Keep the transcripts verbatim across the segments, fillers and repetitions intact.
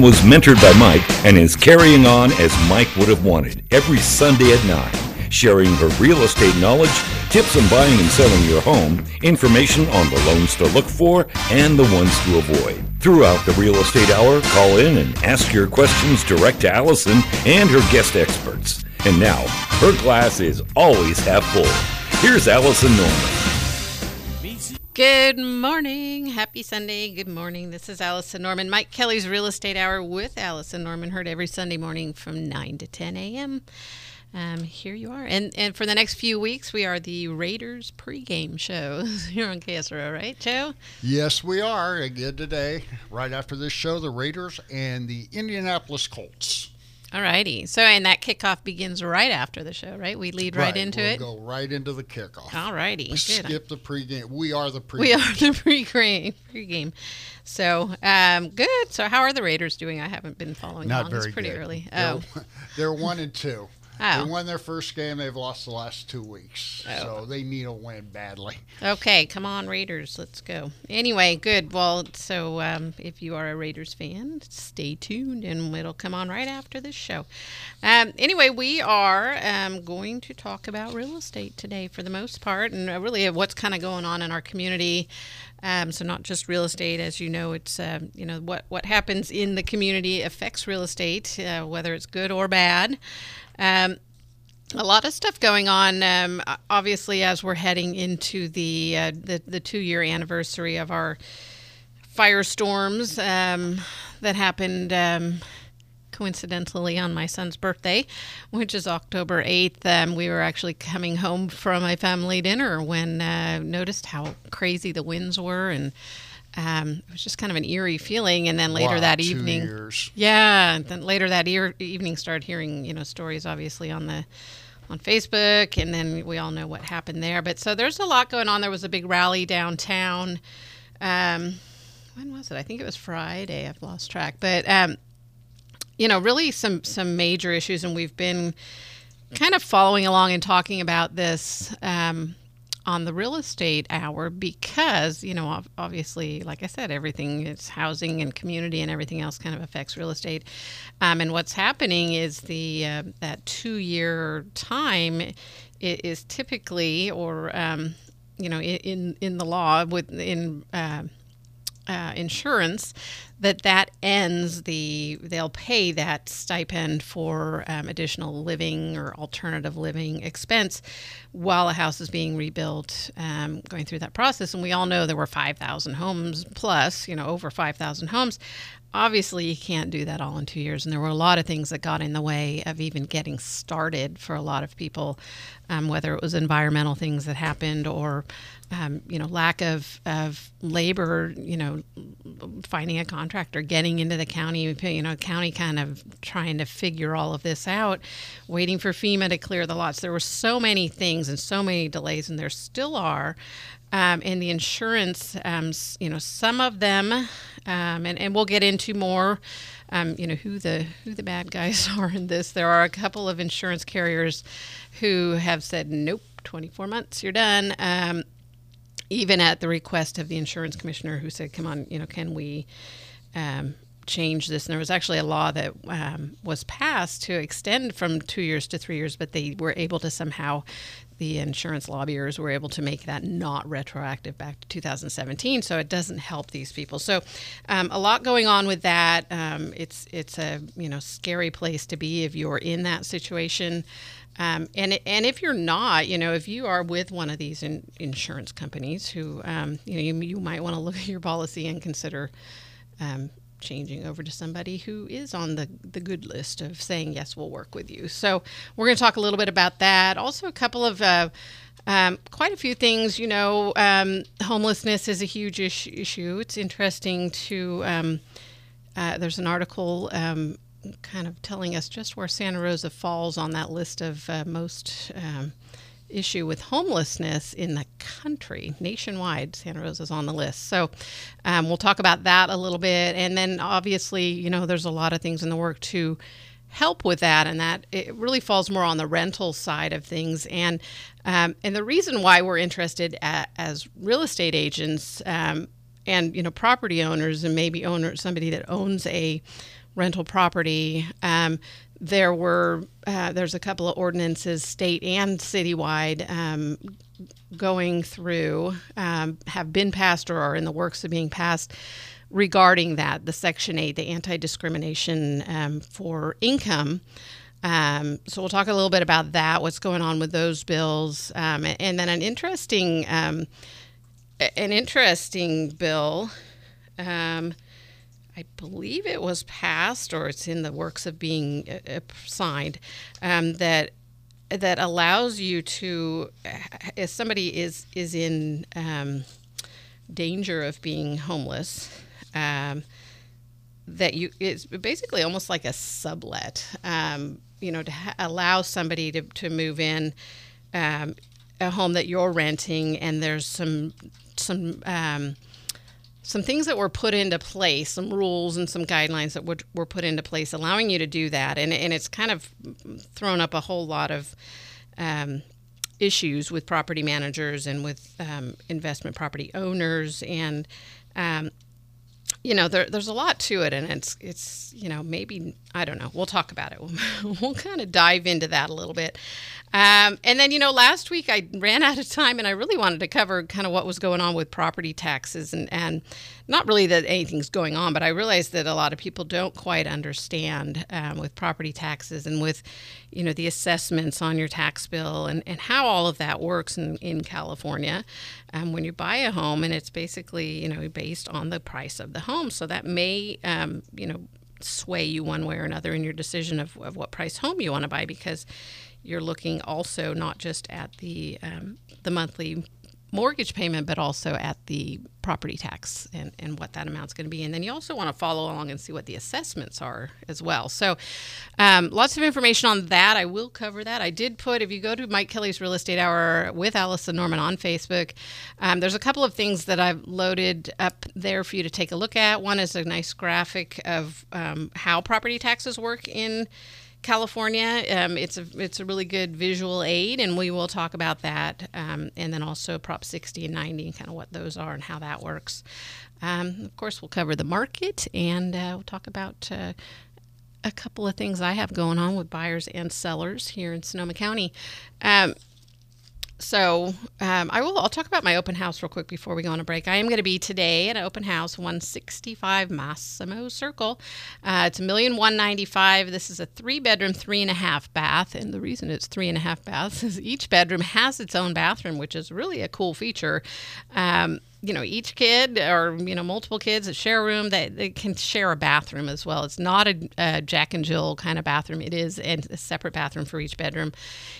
Allison was mentored by Mike and is carrying on as Mike would have wanted every Sunday at nine, sharing her real estate knowledge, tips on buying and selling your home, information on the loans to look for and the ones to avoid. Throughout the Real Estate Hour, call in and ask your questions direct to Allison and her guest experts. And now, her glass is always half full. Here's Allison Norman. Good morning. Happy Sunday. Good morning. This is Allison Norman. Mike Kelly's Real Estate Hour with Allison Norman, heard every Sunday morning from nine to ten a.m. Um, here you are. And and for the next few weeks, we are the Raiders pregame show here on K S R O, right, Joe? Yes, we are. Again today, right after this show, the Raiders and the Indianapolis Colts. All righty. So, and that kickoff begins right after the show, right? We lead right, right into we'll it? We'll go right into the kickoff. All righty. We Good. skip the pregame. We are the pregame. We are the pregame. pregame. So, um, good. So, how are the Raiders doing? I haven't been following Not along. very It's pretty good. early. They're, Oh. They're one and two. Oh. They won their first game. They've lost the last two weeks. Oh. So they need a win badly. Okay, come on, Raiders. Let's go. Anyway, good. Well, so um, if you are a Raiders fan, stay tuned, and it'll come on right after this show. Um, anyway, we are um, going to talk about real estate today for the most part, and really what's kind of going on in our community. Um, so not just real estate, as you know, it's uh, you know what what happens in the community affects real estate, uh, whether it's good or bad. Um, a lot of stuff going on, um, obviously, as we're heading into the uh, the, the two-year anniversary of our firestorms um, that happened um, coincidentally on my son's birthday, which is October eighth. Um, we were actually coming home from a family dinner when uh, noticed how crazy the winds were, and Um, it was just kind of an eerie feeling, and then later Wow, that two evening, years. yeah, and then later that e- evening, started hearing you know stories, obviously on the on Facebook, and then we all know what happened there. But so there's a lot going on. There was a big rally downtown. Um, when was it? I think it was Friday. I've lost track, but um, you know, really some some major issues, and we've been kind of following along and talking about this. Um, on the Real Estate Hour because, you know, obviously, like I said, everything is housing and community and everything else kind of affects real estate. Um, and what's happening is the uh, that two-year time is typically, or, um, you know, in in the law, with in uh, uh, insurance, that that ends the, they'll pay that stipend for um, additional living or alternative living expense while a house is being rebuilt, um, going through that process. And we all know there were five thousand homes plus, you know, over five thousand homes. Obviously, you can't do that all in two years. And there were a lot of things that got in the way of even getting started for a lot of people, um, whether it was environmental things that happened or, um, you know, lack of, of labor, you know, finding a contractor, getting into the county, you know, county kind of trying to figure all of this out, waiting for FEMA to clear the lots. There were so many things and so many delays, and there still are. Um, and the insurance, um, you know, some of them, um, and, and we'll get into more, um, you know, who the who the bad guys are in this. There are a couple of insurance carriers who have said, nope, twenty-four months, you're done. Um, even at the request of the insurance commissioner, who said, come on, you know, can we um, change this? And there was actually a law that um, was passed to extend from two years to three years, but they were able to somehow, the insurance lobbyers were able to make that not retroactive back to two thousand seventeen, so it doesn't help these people. So um, a lot going on with that. Um, it's it's a you know scary place to be if you're in that situation. Um, and and if you're not, you know, if you are with one of these in, insurance companies who, um, you know, you, you might want to look at your policy and consider um, changing over to somebody who is on the, the good list of saying, yes, we'll work with you. So we're going to talk a little bit about that. Also, a couple of uh, um, quite a few things. You know, um, homelessness is a huge ish- issue. It's interesting to um, uh, there's an article um, kind of telling us just where Santa Rosa falls on that list of uh, most um, issue with homelessness in the country. Nationwide, Santa Rosa's on the list. So um, we'll talk about that a little bit. And then obviously, you know, there's a lot of things in the work to help with that, and that it really falls more on the rental side of things. And um, and the reason why we're interested at, as real estate agents um, and, you know, property owners and maybe owner somebody that owns a rental property. Um, there were uh, there's a couple of ordinances, state and citywide, um, going through, um, have been passed or are in the works of being passed regarding that, the Section eight, the anti-discrimination um, for income. Um, so we'll talk a little bit about that, what's going on with those bills, um, and then an interesting, um, an interesting bill. Um, I believe it was passed, or it's in the works of being uh, signed, um, that that allows you to, if somebody is is in um, danger of being homeless, um, that you it's basically almost like a sublet. Um, you know, to ha- allow somebody to, to move in um, a home that you're renting, and there's some some um, some things that were put into place, some rules and some guidelines that were, were put into place, allowing you to do that, and and it's kind of thrown up a whole lot of um, issues with property managers and with um, investment property owners, and um, you know, there, there's a lot to it, and it's, it's, you know, maybe, I don't know, we'll talk about it. We'll, we'll kind of dive into that a little bit. Um, and then, you know, last week I ran out of time, and I really wanted to cover kind of what was going on with property taxes, and, and not really that anything's going on, but I realized that a lot of people don't quite understand um, with property taxes and with, you know, the assessments on your tax bill, and, and how all of that works in, in California um, when you buy a home, and it's basically, you know, based on the price of the home. So that may, um, you know, sway you one way or another in your decision of, of what price home you want to buy, because you're looking also not just at the um, the monthly mortgage payment, but also at the property tax and, and what that amount's going to be. And then you also want to follow along and see what the assessments are as well. So um, lots of information on that. I will cover that. I did put, if you go to Mike Kelly's Real Estate Hour with Allison Norman on Facebook, um, there's a couple of things that I've loaded up there for you to take a look at. One is a nice graphic of um, how property taxes work in California. Um, it's a it's a really good visual aid, and we will talk about that, um, and then also Prop sixty and ninety and kind of what those are and how that works. Um, of course, we'll cover the market, and uh, we'll talk about uh, a couple of things I have going on with buyers and sellers here in Sonoma County. Um, So um, I will. I'll talk about my open house real quick before we go on a break. I am going to be today at an open house, one sixty-five Massimo Circle. Uh, it's a million one ninety five. This is a three bedroom, three and a half bath, and the reason it's three and a half baths is each bedroom has its own bathroom, which is really a cool feature. Um, you know, each kid or, you know, multiple kids that share a room, they, they can share a bathroom as well. It's not a, a Jack and Jill kind of bathroom. It is a, a separate bathroom for each bedroom.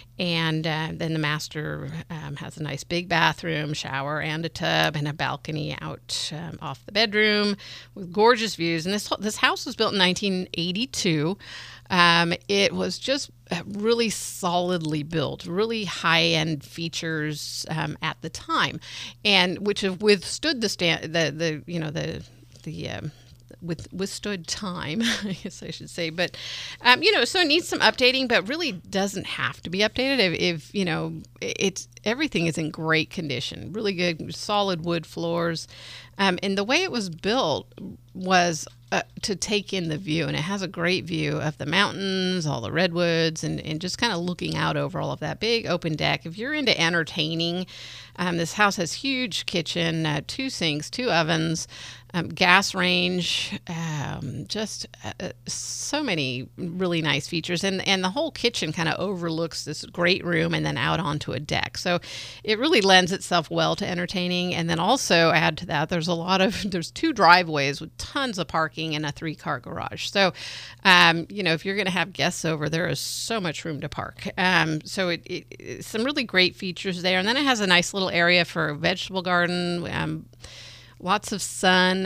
And uh, then the master um, has a nice big bathroom, shower, and a tub, and a balcony out um, off the bedroom with gorgeous views. And this this house was built in nineteen eighty-two. Um, it was just really solidly built, really high-end features um, at the time, and which have withstood the stand, the the you know the the um, with withstood time, I guess I should say. But um, you know, so it needs some updating, but really doesn't have to be updated. If, if you know, it's everything is in great condition, really good, solid wood floors, um, and the way it was built was uh, to take in the view, and it has a great view of the mountains, all the redwoods, and, and just kind of looking out over all of that big open deck. If you're into entertaining, um, this house has huge kitchen, uh, two sinks, two ovens, um, gas range, um, just uh, so many really nice features, and and the whole kitchen kind of overlooks this great room and then out onto a deck. So it really lends itself well to entertaining. And then also add to that, there's a lot of there's two driveways with tons of parking and a three-car garage. So, um, you know, if you're going to have guests over, there is so much room to park. Um, so it, it, it some really great features there. And then it has a nice little area for a vegetable garden. Um, Lots of sun,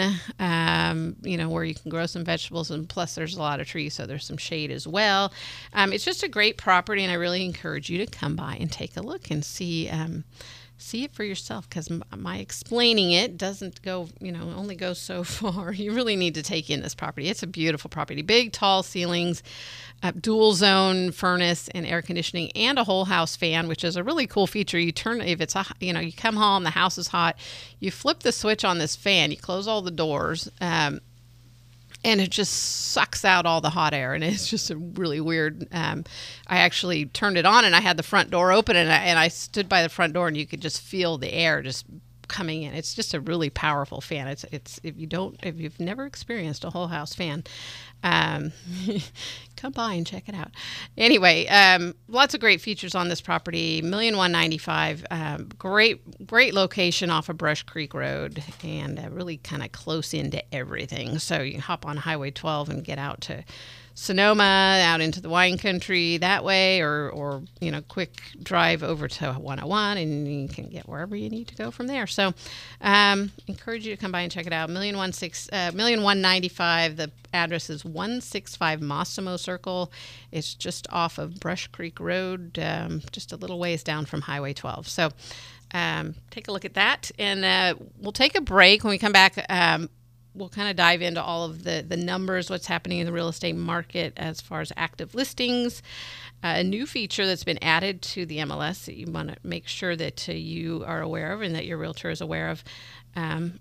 um, you know, where you can grow some vegetables, and plus there's a lot of trees, so there's some shade as well. Um, it's just a great property, and I really encourage you to come by and take a look and see um, see it for yourself, because m- my explaining it doesn't go, you know, only goes so far. You really need to take in this property. It's a beautiful property, big, tall ceilings, uh, dual zone furnace and air conditioning, and a whole house fan, which is a really cool feature. You turn, if it's, a, you know, you come home, the house is hot, you flip the switch on this fan, you close all the doors, um, and it just sucks out all the hot air, and it's just a really weird. Um, I actually turned it on, and I had the front door open, and I, and I stood by the front door, and you could just feel the air just coming in. It's just a really powerful fan. It's it's if you don't if you've never experienced a whole house fan, um, come by and check it out. Anyway, um, lots of great features on this property. Million one ninety five. Um, great great location off of Brush Creek Road, and uh, really kind of close into everything. So you can hop on Highway twelve and get out to Sonoma, out into the wine country that way, or, or you know, quick drive over to one oh one, and you can get wherever you need to go from there. So, um, encourage you to come by and check it out. Million one six, uh, million one ninety five. The address is one six five Mossimo Circle. It's just off of Brush Creek Road, um, just a little ways down from Highway twelve. So, um, take a look at that, and uh, we'll take a break. When we come back, um, we'll kind of dive into all of the, the numbers, what's happening in the real estate market as far as active listings, uh, a new feature that's been added to the M L S that you want to make sure that uh, you are aware of and that your realtor is aware of, um,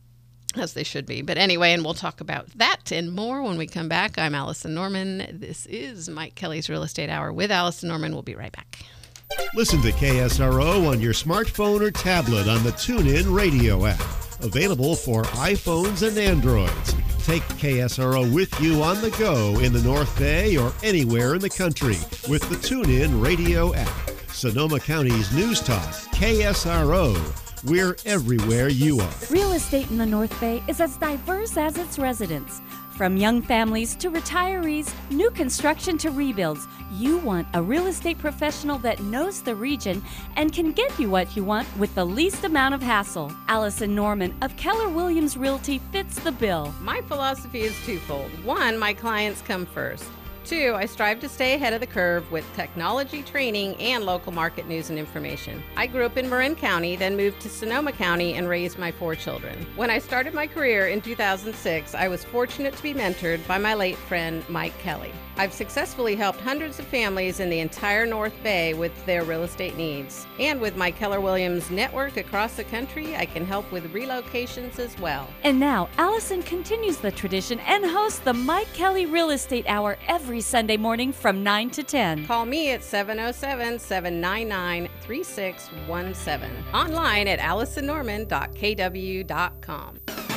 as they should be. But anyway, and we'll talk about that and more when we come back. I'm Allison Norman. This is Mike Kelly's Real Estate Hour with Allison Norman. We'll be right back. Listen to K S R O on your smartphone or tablet on the TuneIn Radio app. Available for iPhones and Androids. Take K S R O with you on the go in the North Bay or anywhere in the country with the TuneIn Radio app. Sonoma County's News Talk, K S R O. We're everywhere you are. Real estate in the North Bay is as diverse as its residents. From young families to retirees, new construction to rebuilds, you want a real estate professional that knows the region and can get you what you want with the least amount of hassle. Allison Norman of Keller Williams Realty fits the bill. My philosophy is twofold. One, my clients come first. Two, I strive to stay ahead of the curve with technology training and local market news and information. I grew up in Marin County, then moved to Sonoma County and raised my four children. When I started my career in two thousand six, I was fortunate to be mentored by my late friend, Mike Kelly. I've successfully helped hundreds of families in the entire North Bay with their real estate needs. And with my Keller Williams network across the country, I can help with relocations as well. And now, Allison continues the tradition and hosts the Mike Kelly Real Estate Hour every Sunday morning from nine to ten. Call me at seven oh seven, seven nine nine, three six one seven. Online at allison norman dot k w dot com.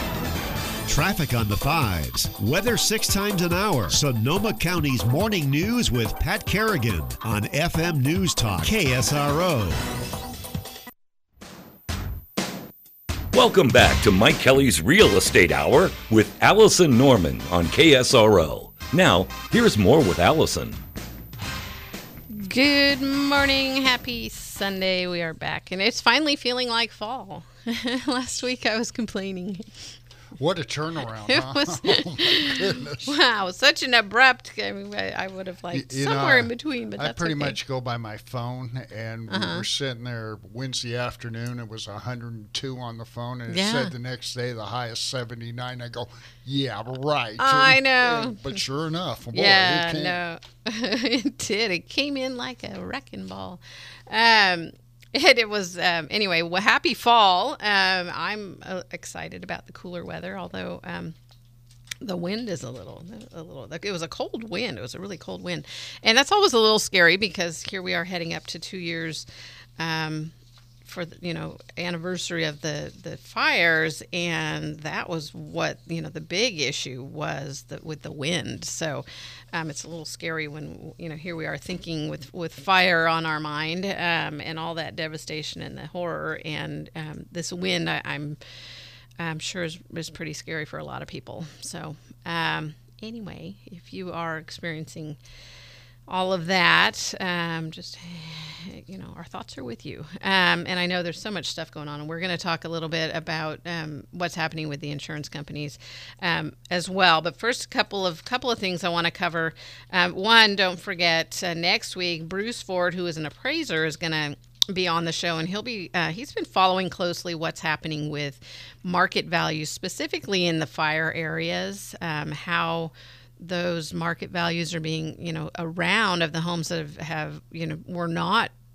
Traffic on the fives. Weather six times an hour. Sonoma County's morning news with Pat Kerrigan on F M News Talk, K S R O. Welcome back to Mike Kelly's Real Estate Hour with Allison Norman on K S R O. Now, here's more with Allison. Good morning. Happy Sunday. We are back, and it's finally feeling like fall. Last week I was complaining. What a turnaround, It huh? was, oh, my goodness. Wow, such an abrupt, I mean, I, I would have liked You- you somewhere know, in between, but I that's pretty okay. much go by my phone, and we Uh-huh. were sitting there Wednesday afternoon. It was one hundred two on the phone, and it Yeah. said the next day the high is seventy-nine. I go, yeah, right. I And- know. and- but sure enough, boy, Yeah, it came. no, it did. It came in like a wrecking ball. Um, it, it was, um, anyway, well, happy fall. Um, I'm uh, excited about the cooler weather, although um, the wind is a little, a little, it was a cold wind. It was a really cold wind. And that's always a little scary because here we are heading up to two years um, for the, you know, anniversary of the, the fires, and that was what, you know, the big issue was the, with the wind. So um, it's a little scary when, you know, here we are thinking with, with fire on our mind um, and all that devastation and the horror, and um, this wind I, I'm I'm sure is, is pretty scary for a lot of people. So um, anyway, if you are experiencing all of that, um, just, you know, our thoughts are with you. Um, and I know there's so much stuff going on, and we're going to talk a little bit about um, what's happening with the insurance companies um, as well. But first, a couple of couple of things I want to cover. Um, one, don't forget, uh, next week, Bruce Ford, who is an appraiser, is going to be on the show, and he'll be uh, he's been following closely what's happening with market values, specifically in the fire areas, um, how those market values are being, you know, around of the homes that have, have, you know, were not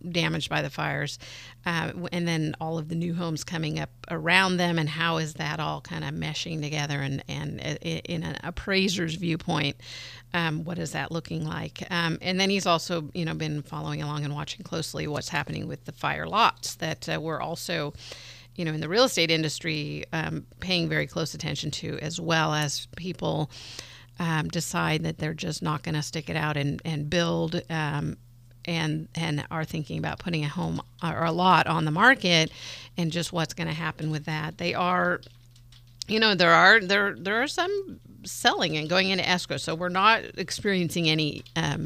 damaged by the fires, uh, and then all of the new homes coming up around them, and how is that all kind of meshing together, and, and in an appraiser's viewpoint, um, what is that looking like? Um, and then he's also, you know, been following along and watching closely what's happening with the fire lots that uh, we're also, you know, in the real estate industry, um, paying very close attention to, as well as people um, decide that they're just not going to stick it out and, and build, um, and and are thinking about putting a home or a lot on the market, and just what's going to happen with that. They are, you know, there are there there are some selling and going into escrow, so we're not experiencing any um,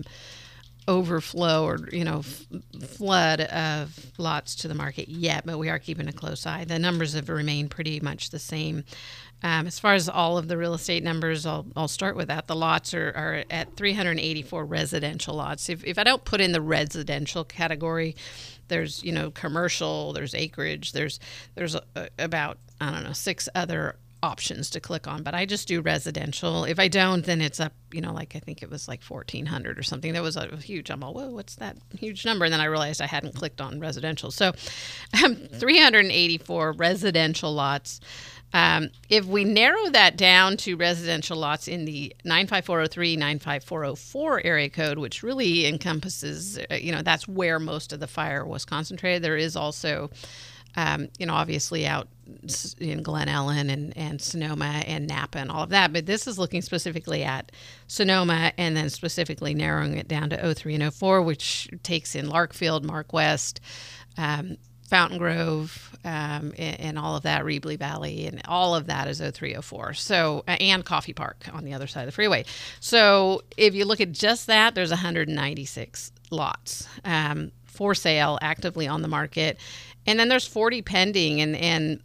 overflow or, you know, f- flood of lots to the market yet, but we are keeping a close eye. The numbers have remained pretty much the same. Um, as far as all of the real estate numbers, I'll, I'll start with that. The lots are, are at three hundred eighty-four residential lots. If, if I don't put in the residential category, there's, you know, commercial, there's acreage, there's there's a, a, about, I don't know, six other options to click on, but I just do residential. If I don't, then it's up, you know, like I think it was like fourteen hundred or something. That was a huge, I'm all, whoa, what's that huge number? And then I realized I hadn't clicked on residential. So um, three hundred eighty-four residential lots. Um, if we narrow that down to residential lots in the nine five four oh three, nine five four oh four area code, which really encompasses, uh, you know, that's where most of the fire was concentrated. There is also, um, you know, obviously out in Glen Ellen and, and Sonoma and Napa and all of that, but this is looking specifically at Sonoma, and then specifically narrowing it down to oh three and oh four, which takes in Larkfield, Mark West, um, Fountain Grove, um, and, and all of that, Reebly Valley, and all of that is oh three oh four. So, and Coffee Park on the other side of the freeway. So if you look at just that, there's one hundred ninety-six lots um, for sale, actively on the market. And then there's forty pending, and, and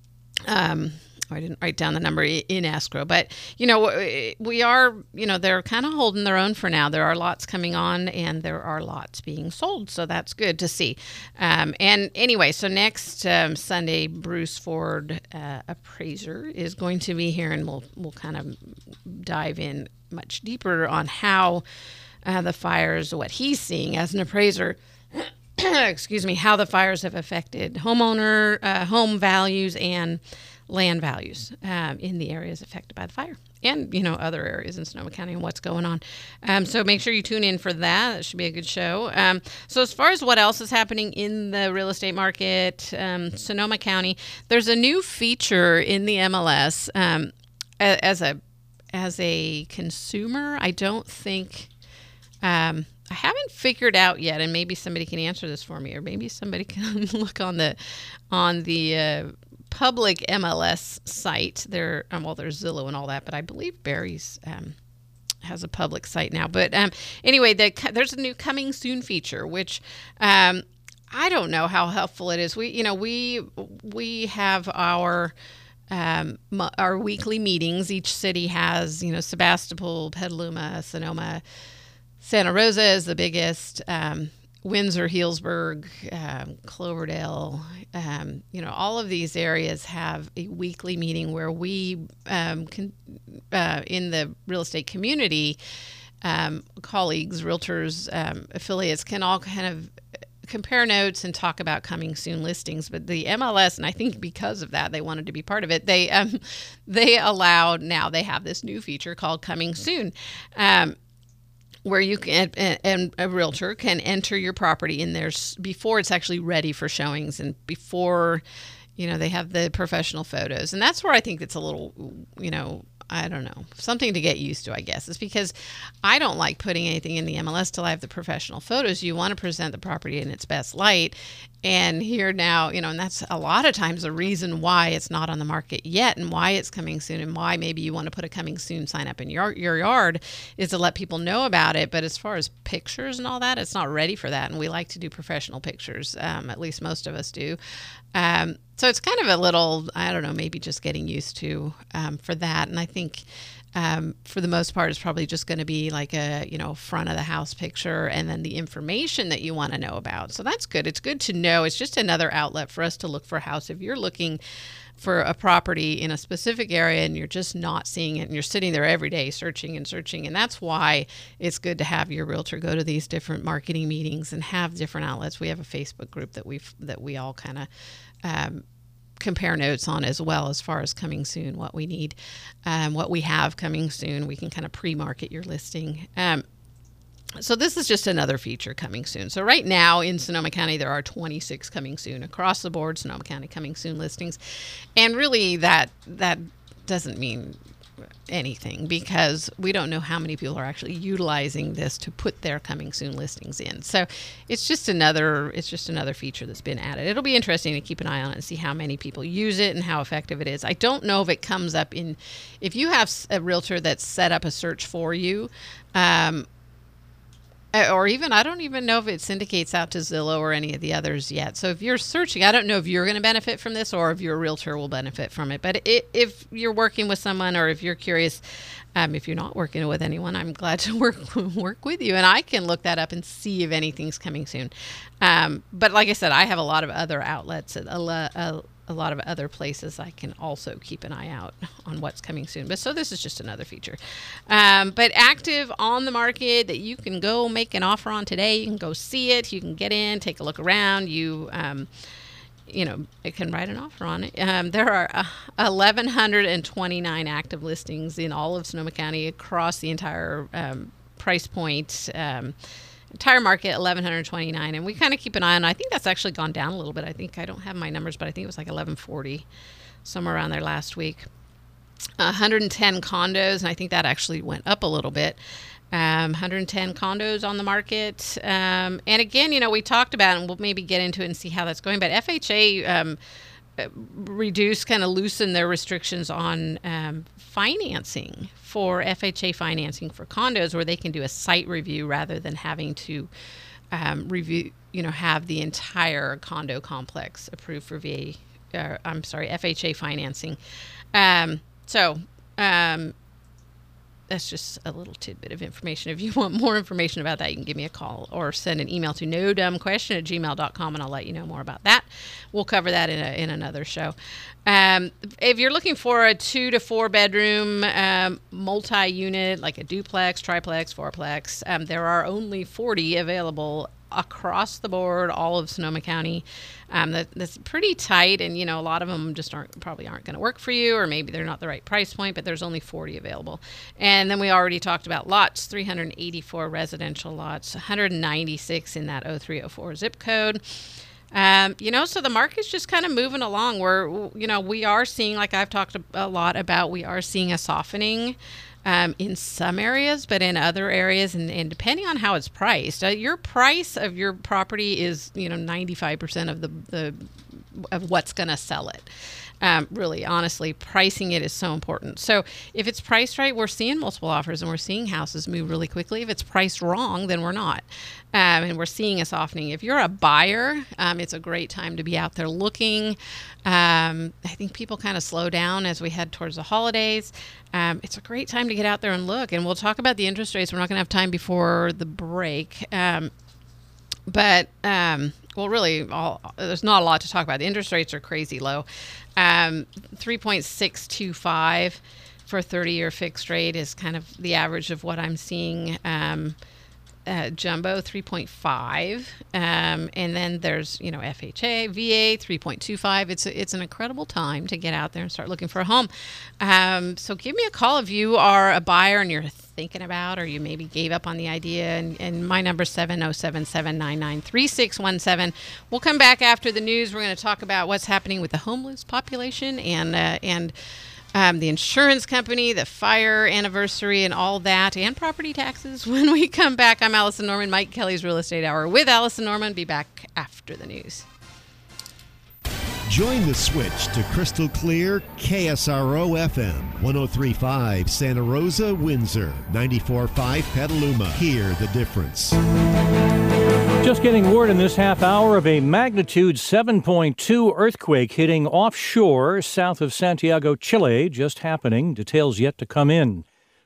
um, I didn't write down the number in escrow, but, you know, we are, you know, they're kind of holding their own for now. There are lots coming on, and there are lots being sold, so that's good to see. Um, and anyway, so next um, Sunday, Bruce Ford, uh, appraiser, is going to be here, and we'll we'll kind of dive in much deeper on how uh, the fires, what he's seeing as an appraiser, excuse me, how the fires have affected homeowner, uh, home values, and land values um, in the areas affected by the fire, and, you know, other areas in Sonoma County and what's going on. Um, so make sure you tune in for that. That should be a good show. Um, so as far as what else is happening in the real estate market, um, Sonoma County, there's a new feature in the M L S. Um, as a as a consumer, I don't think um, I haven't figured out yet, and maybe somebody can answer this for me, or maybe somebody can look on the on the uh, public M L S site. There, um, well, there's Zillow and all that, but I believe Barry's um, has a public site now. But um, anyway, the, there's a new coming soon feature, which um, I don't know how helpful it is. We, you know, we we have our um, our weekly meetings. Each city has, you know, Sebastopol, Petaluma, Sonoma, Santa Rosa is the biggest. Um, Windsor, Healdsburg, um, Cloverdale, um, you know, all of these areas have a weekly meeting where we, um, can, uh, in the real estate community, um, colleagues, realtors, um, affiliates can all kind of compare notes and talk about coming soon listings. But the M L S, and I think because of that, they wanted to be part of it. They um, they allowed, now they have this new feature called Coming Soon. Um, where you can, and a realtor can enter your property in there before it's actually ready for showings, and before, you know, they have the professional photos. And that's where I think it's a little, you know, I don't know, something to get used to, I guess. It's because I don't like putting anything in the M L S till I have the professional photos. You want to present the property in its best light. And here now, you know, and that's a lot of times the reason why it's not on the market yet, and why it's coming soon, and why maybe you want to put a coming soon sign up in your your yard, is to let people know about it. But as far as pictures and all that, it's not ready for that. And we like to do professional pictures, um, at least most of us do. Um, so it's kind of a little, I don't know, maybe just getting used to um, for that. And I think um, for the most part, it's probably just going to be like a, you know, front of the house picture and then the information that you want to know about. So that's good. It's good to know. It's just another outlet for us to look for a house. If you're looking for a property in a specific area and you're just not seeing it and you're sitting there every day searching and searching, and that's why it's good to have your realtor go to these different marketing meetings and have different outlets. We have a Facebook group that we've that we all kind of um, compare notes on as well, as far as coming soon, what we need, um, what we have coming soon. We can kind of pre-market your listing. Um, So this is just another feature coming soon. So right now in Sonoma County, there are twenty-six coming soon across the board, Sonoma County coming soon listings. And really that that doesn't mean anything, because we don't know how many people are actually utilizing this to put their coming soon listings in. So it's just another it's just another feature that's been added. It'll be interesting to keep an eye on it and see how many people use it and how effective it is. I don't know if it comes up in, if you have a realtor that's set up a search for you, um, or even, I don't even know if it syndicates out to Zillow or any of the others yet. So if you're searching, I don't know if you're going to benefit from this or if your realtor will benefit from it. But it, if you're working with someone, or if you're curious, um, if you're not working with anyone, I'm glad to work work with you. And I can look that up and see if anything's coming soon. Um, but like I said, I have a lot of other outlets, a, a, a lot of other places I can also keep an eye out on what's coming soon. But so this is just another feature. Um, but active on the market that you can go make an offer on today. You can go see it. You can get in, take a look around. You, um, you know, it can write an offer on it. Um, there are uh, eleven twenty-nine active listings in all of Sonoma County across the entire um, price point. Um, Entire market, eleven twenty-nine, and we kind of keep an eye on it. I think that's actually gone down a little bit. I think, I don't have my numbers, but I think it was like eleven forty, somewhere around there last week. one hundred ten condos, and I think that actually went up a little bit. Um, one hundred ten condos on the market. Um, and again, you know, we talked about, and we'll maybe get into it and see how that's going, but F H A um, reduced, kind of loosened their restrictions on um, financing for F H A financing for condos, where they can do a site review rather than having to um, review, you know, have the entire condo complex approved for V A, uh, I'm sorry, F H A financing. Um, so um, that's just a little tidbit of information. If you want more information about that, you can give me a call or send an email to no dumb question at gmail dot com, and I'll let you know more about that. We'll cover that in, a, in another show. Um, if you're looking for a two to four bedroom um, multi-unit, like a duplex, triplex, fourplex, um, there are only forty available across the board, all of Sonoma County. Um, that, that's pretty tight, and you know, a lot of them just aren't probably aren't going to work for you, or maybe they're not the right price point. But there's only forty available. And then we already talked about lots: three hundred eighty-four residential lots, one hundred ninety-six in that oh three oh four zip code. Um, you know, so the market's just kind of moving along. We're, you know, we are seeing, like I've talked a lot about, we are seeing a softening um, in some areas, but in other areas, and, and depending on how it's priced, uh, your price of your property is, you know, ninety-five percent of the, the of what's going to sell it. Um, really, honestly, pricing it is so important. So if it's priced right, we're seeing multiple offers and we're seeing houses move really quickly. If it's priced wrong, then we're not. Um, and we're seeing a softening. If you're a buyer, um, it's a great time to be out there looking. Um, I think people kind of slow down as we head towards the holidays. Um, it's a great time to get out there and look. And we'll talk about the interest rates. We're not going to have time before the break. Um, but, um, well, really, all, there's not a lot to talk about. The interest rates are crazy low. Um, three point six two five for a thirty-year fixed rate is kind of the average of what I'm seeing. Um, uh, jumbo three point five, um, and then there's, you know, F H A, V A three point two five. It's a, it's an incredible time to get out there and start looking for a home. Um, so give me a call if you are a buyer and you're thinking about, or you maybe gave up on the idea. And, and my number is seven oh seven, seven nine nine, three six one seven. We'll come back after the news. We're going to talk about what's happening with the homeless population and uh, and um, the insurance company, the fire anniversary, and all that, and property taxes. When we come back, I'm Allison Norman, Mike Kelly's Real Estate Hour with Allison Norman. Be back after the news. Join the switch to crystal clear K S R O F M, one oh three point five Santa Rosa, Windsor, ninety-four point five Petaluma. Hear the difference. Just getting word in this half hour of a magnitude seven point two earthquake hitting offshore south of Santiago, Chile, just happening. Details yet to come in.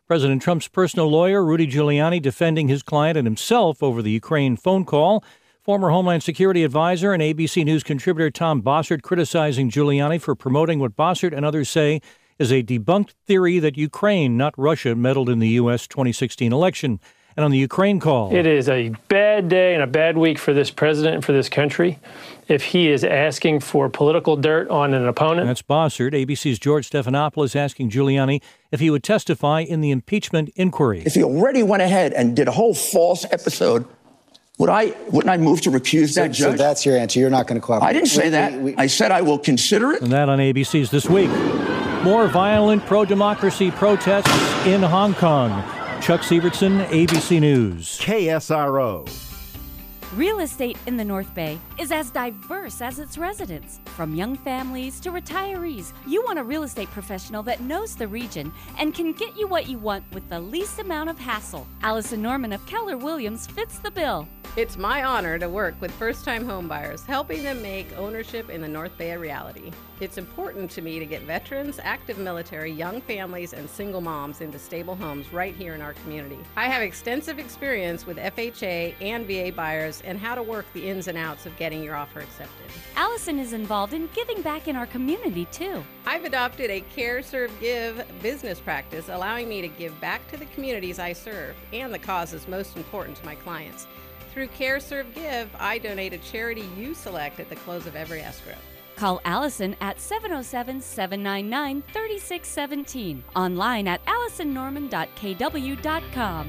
President Trump's personal lawyer, Rudy Giuliani, defending his client and himself over the Ukraine phone call. Former Homeland Security advisor and A B C News contributor Tom Bossert criticizing Giuliani for promoting what Bossert and others say is a debunked theory that Ukraine, not Russia, meddled in the U S twenty sixteen election. And on the Ukraine call, it is a bad day and a bad week for this president and for this country if he is asking for political dirt on an opponent. That's Bossert. A B C's George Stephanopoulos asking Giuliani if he would testify in the impeachment inquiry. If he already went ahead and did a whole false episode, would I wouldn't I move to recuse that so, judge? So that's your answer. You're not going to cooperate. I didn't say we, that. We, we, I said I will consider it. And that on A B C's This Week. More violent pro-democracy protests in Hong Kong. Chuck Sievertson, A B C News. K S R O. Real estate in the North Bay is as diverse as its residents. From young families to retirees, you want a real estate professional that knows the region and can get you what you want with the least amount of hassle. Allison Norman of Keller Williams fits the bill. It's my honor to work with first-time homebuyers, helping them make ownership in the North Bay a reality. It's important to me to get veterans, active military, young families, and single moms into stable homes right here in our community. I have extensive experience with F H A and V A buyers and how to work the ins and outs of getting your offer accepted. Allison is involved in giving back in our community, too. I've adopted a Care, Serve, Give business practice, allowing me to give back to the communities I serve and the causes most important to my clients. Through Care, Serve, Give, I donate a charity you select at the close of every escrow. Call Allison at seven oh seven, seven nine nine, three six one seven. Online at allison norman dot k w dot com.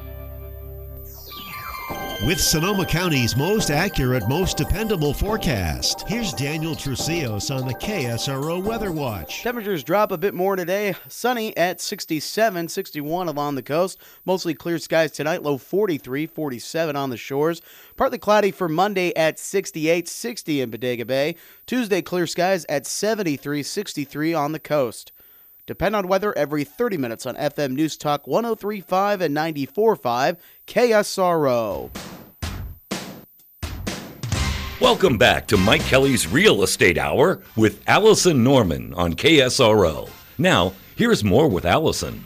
With Sonoma County's most accurate, most dependable forecast, here's Daniel Trucios on the K S R O Weather Watch. Temperatures drop a bit more today. Sunny at sixty-seven, sixty-one along the coast. Mostly clear skies tonight, low forty-three, forty-seven on the shores. Partly cloudy for Monday at sixty-eight, sixty in Bodega Bay. Tuesday, clear skies at seventy-three, sixty-three on the coast. Depend on weather every thirty minutes on F M News Talk one oh three point five and ninety-four point five K S R O. Welcome back to Mike Kelly's Real Estate Hour with Allison Norman on K S R O. Now, here's more with Allison.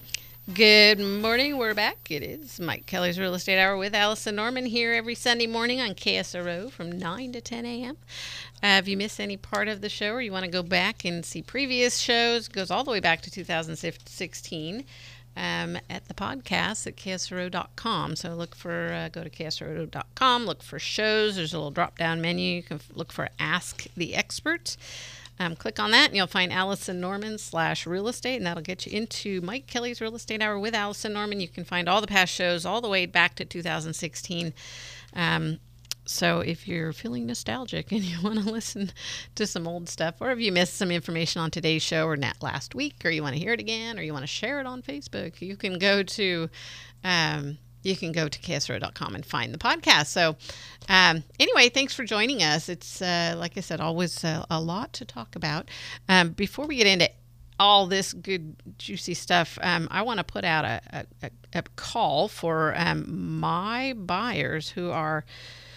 Good morning. We're back. It is Mike Kelly's Real Estate Hour with Allison Norman here every Sunday morning on K S R O from nine to ten a.m. Uh, if you missed any part of the show or you want to go back and see previous shows, it goes all the way back to two thousand sixteen um, at the podcast at K S R O dot com. So look for, uh, go to K S R O dot com, look for shows. There's a little drop-down menu. You can look for Ask the Expert. Um, click on that and you'll find Allison Norman slash real estate, and that'll get you into Mike Kelly's Real Estate Hour with Allison Norman. You can find all the past shows all the way back to two thousand sixteen. Um, so if you're feeling nostalgic and you want to listen to some old stuff, or if you missed some information on today's show or not last week, or you want to hear it again, or you want to share it on Facebook, you can go to um, you can go to K S R O dot com and find the podcast. So um, anyway, thanks for joining us. It's, uh, like I said, always uh, a lot to talk about. Um, before we get into all this good, juicy stuff, um, I want to put out a, a, a call for um, my buyers who are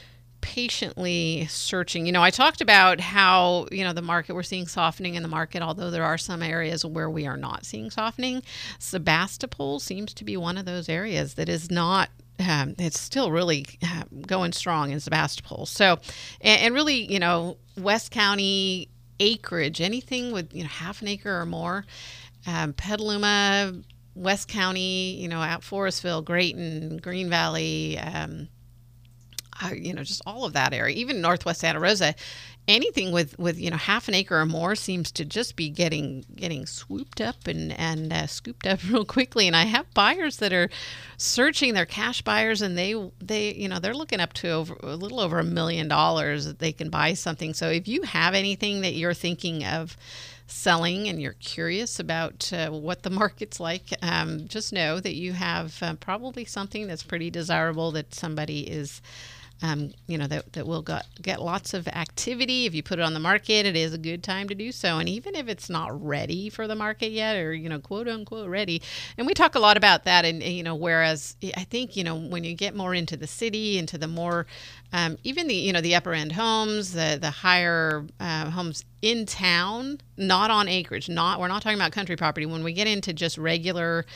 patiently searching. You know, I talked about how, you know, the market, we're seeing softening in the market, although there are some areas where we are not seeing softening. Sebastopol seems to be one of those areas that is not, um, it's still really uh, going strong in Sebastopol. So, and, and really, you know, West County acreage, anything with, you know, half an acre or more, um, Petaluma, West County, you know, out Forestville, Grayton, Green Valley, um, Uh, you know, just all of that area, even Northwest Santa Rosa, anything with, with, you know, half an acre or more seems to just be getting getting swooped up and, and uh, scooped up real quickly. And I have buyers that are searching, they're cash buyers, and they, they you know, they're looking up to over, a little over a million dollars that they can buy something. So if you have anything that you're thinking of selling and you're curious about uh, what the market's like, um, just know that you have uh, probably something that's pretty desirable that somebody is Um, you know, that, that will get, get lots of activity. If you put it on the market, it is a good time to do so. And even if it's not ready for the market yet, or, you know, quote unquote ready. And we talk a lot about that. And, you know, whereas I think, you know, when you get more into the city, into the more, um, even the, you know, the upper end homes, the, the higher uh, homes in town, not on acreage, not, we're not talking about country property. When we get into just regular,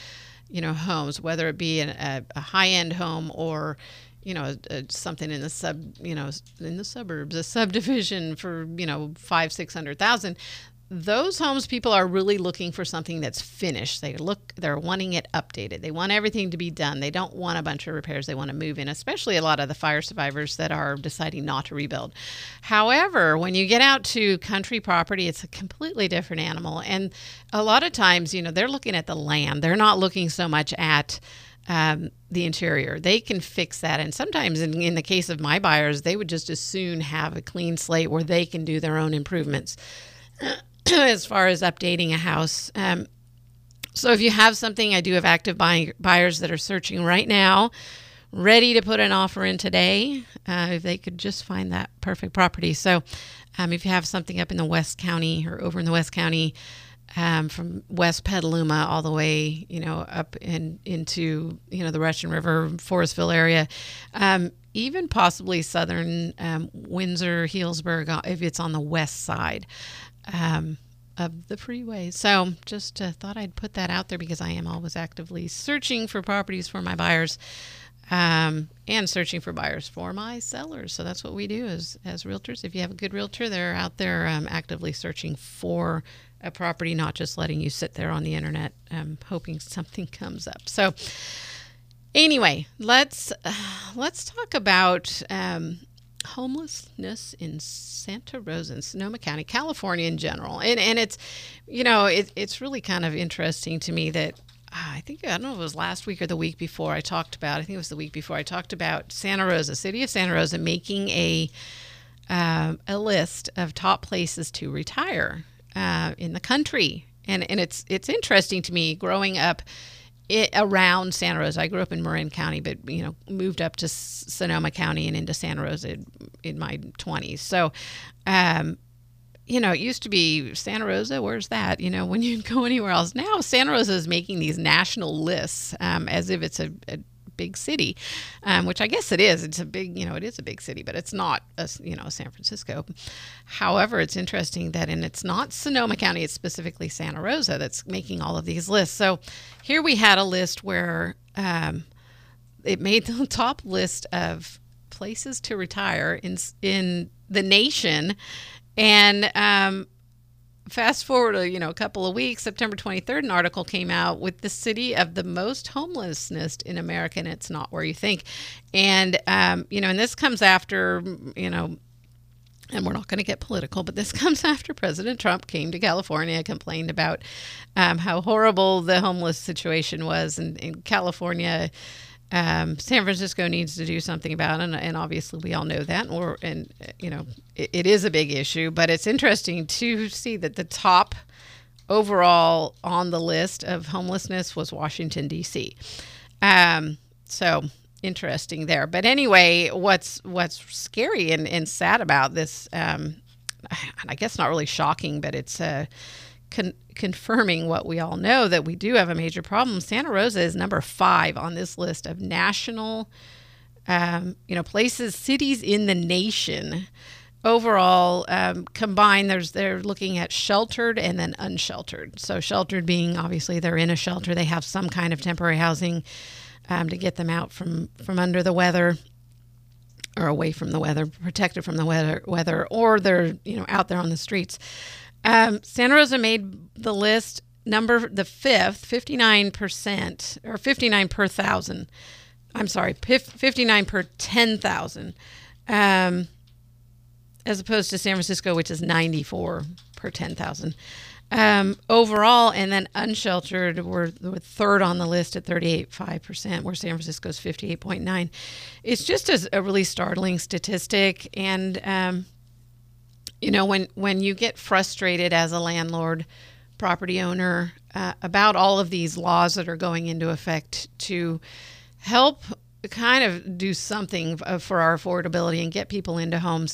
you know, homes, whether it be a, a high-end home or, you know, a, a, something in the sub, you know, in the suburbs, a subdivision for, you know, five, six hundred thousand. Those homes, people are really looking for something that's finished. They look, they're wanting it updated. They want everything to be done. They don't want a bunch of repairs. They want to move in, especially a lot of the fire survivors that are deciding not to rebuild. However, when you get out to country property, it's a completely different animal. And a lot of times, you know, they're looking at the land. They're not looking so much at um, the interior. They can fix that. And sometimes in, in the case of my buyers, they would just as soon have a clean slate where they can do their own improvements as far as updating a house. Um, so if you have something, I do have active buy- buyers that are searching right now, ready to put an offer in today, uh, if they could just find that perfect property. So um, if you have something up in the West County or over in the West County, um, from West Petaluma all the way, you know, up in, into, you know, the Russian River, Forestville area, um, even possibly southern um, Windsor, Healdsburg, if it's on the west side um, of the freeway. So just uh, thought I'd put that out there because I am always actively searching for properties for my buyers um, and searching for buyers for my sellers. So that's what we do as, as realtors. If you have a good realtor, they're out there um, actively searching for a property, not just letting you sit there on the internet um, hoping something comes up. So anyway, let's uh, let's talk about um, homelessness in Santa Rosa and Sonoma County, California in general. And and it's, you know, it, it's really kind of interesting to me that uh, I think, I don't know if it was last week or the week before I talked about, I think it was the week before I talked about Santa Rosa, city of Santa Rosa, making a, uh, a list of top places to retire uh, in the country. And and it's it's interesting to me growing up It, around Santa Rosa. I grew up in Marin County, but, you know, moved up to S- Sonoma County and into Santa Rosa in, in my twenties. So, um, you know, it used to be Santa Rosa, where's that? You know, when you go anywhere else. Now Santa Rosa is making these national lists um, as if it's a, a big city, um, which I guess it is. It's a big, you know, it is a big city, but it's not, a, you know, San Francisco. However, it's interesting that, and it's not Sonoma County, it's specifically Santa Rosa that's making all of these lists. So here we had a list where um, it made the top list of places to retire in in the nation. And um, fast forward, a, you know, a couple of weeks, September twenty-third, an article came out with the city of the most homelessness in America, and it's not where you think. And, um, you know, and this comes after, you know, and we're not going to get political, but this comes after President Trump came to California, complained about um, how horrible the homeless situation was in, in California. Um, San Francisco needs to do something about it, and, and obviously we all know that, or and you know it, it is a big issue. But it's interesting to see that the top overall on the list of homelessness was Washington D C Um, so interesting there. But anyway, what's what's scary and, and sad about this, um, and I guess not really shocking, but it's uh, con- confirming what we all know, that we do have a major problem. Santa Rosa is number five on this list of national, um, you know, places, cities in the nation. Overall, um, combined, there's they're looking at sheltered and then unsheltered. So sheltered being obviously they're in a shelter, they have some kind of temporary housing um, to get them out from, from under the weather, or away from the weather, protected from the weather, weather, or they're, you know, out there on the streets. Um, Santa Rosa made the list number the fifth, fifty-nine percent, or fifty-nine per thousand. I'm sorry, fifty-nine per ten thousand, um, as opposed to San Francisco, which is ninety-four per ten thousand. Um, overall, and then unsheltered were, were third on the list at thirty-eight point five percent, where San Francisco's fifty-eight point nine. It's just a, a really startling statistic, and um, you know, when, when you get frustrated as a landlord, property owner, uh, about all of these laws that are going into effect to help kind of do something for our affordability and get people into homes,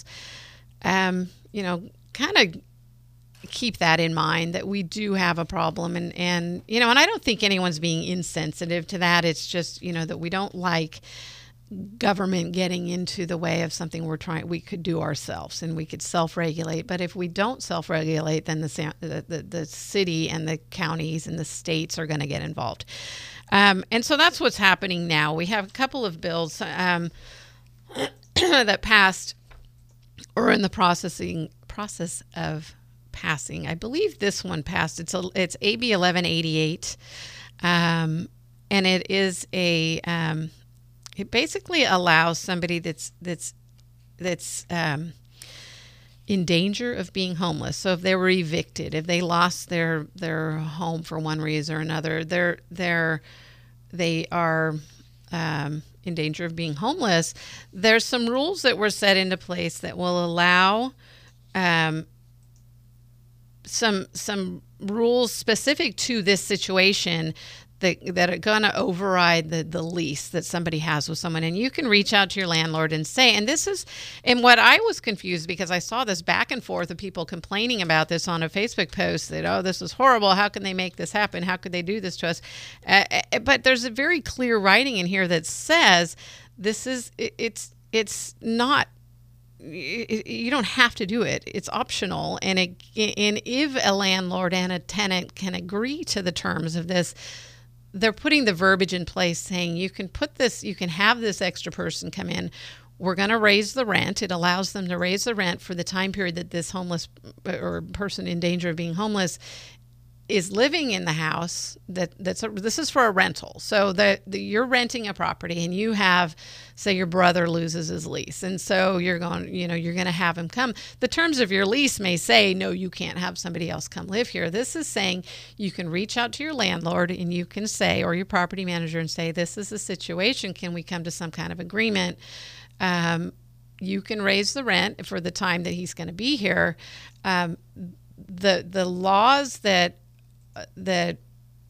um, you know, kind of keep that in mind, that we do have a problem. And, and, you know, and I don't think anyone's being insensitive to that. It's just, you know, that we don't like government getting into the way of something we're trying, we could do ourselves, and we could self-regulate. But if we don't self-regulate, then the the, the, the city and the counties and the states are going to get involved. Um, and so that's what's happening now. We have a couple of bills um, that passed or in the processing process of passing. I believe this one passed. It's a, it's A B eleven eighty-eight, um, and it is a um, it basically allows somebody that's that's that's um, in danger of being homeless. So if they were evicted, if they lost their their home for one reason or another, they're they're they are um, in danger of being homeless. There's some rules that were set into place that will allow um, some some rules specific to this situation that that are going to override the, the lease that somebody has with someone. And you can reach out to your landlord and say, and this is, and what I was confused because I saw this back and forth of people complaining about this on a Facebook post that, oh, this is horrible. How can they make this happen? How could they do this to us? Uh, but there's a very clear writing in here that says this is, it, it's, it's not, you don't have to do it. It's optional. And, it, and if a landlord and a tenant can agree to the terms of this, they're putting the verbiage in place saying you can put this, you can have this extra person come in. We're going to raise the rent. It allows them to raise the rent for the time period that this homeless or person in danger of being homeless is living in the house. That that's a, this is for a rental. So that you're renting a property and you have, say your brother loses his lease. And so you're going, you know, you're going to have him come. The terms of your lease may say, no, you can't have somebody else come live here. This is saying you can reach out to your landlord and you can say, or your property manager and say, this is the situation. Can we come to some kind of agreement? Um, you can raise the rent for the time that he's going to be here. Um, the, the laws that, that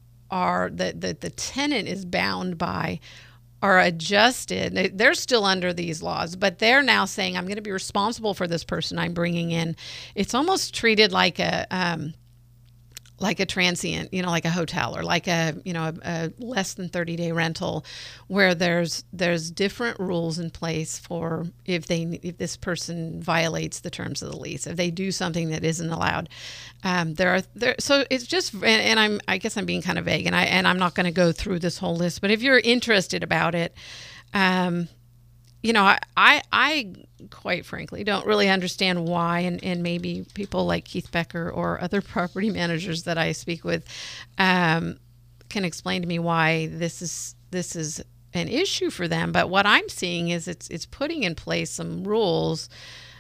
are that, that the tenant is bound by are adjusted. They're still under these laws, but they're now saying, I'm going to be responsible for this person I'm bringing in. It's almost treated like a um, like a transient, you know, like a hotel or like a, you know, a, a less than thirty day rental where there's there's different rules in place for if they if this person violates the terms of the lease, if they do something that isn't allowed. Um, there are there so it's just and, and I'm I guess I'm being kind of vague and I and I'm not going to go through this whole list, but if you're interested about it, um, you know, I, I, I quite frankly don't really understand why, and, and maybe people like Keith Becker or other property managers that I speak with um, can explain to me why this is this is an issue for them. But what I'm seeing is it's it's putting in place some rules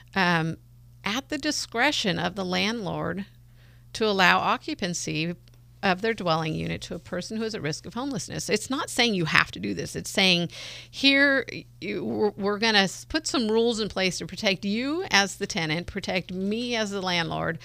um, at the discretion of the landlord to allow occupancy of their dwelling unit to a person who is at risk of homelessness. It's not saying you have to do this. It's saying here you, we're, we're going to put some rules in place to protect you as the tenant, protect me as the landlord,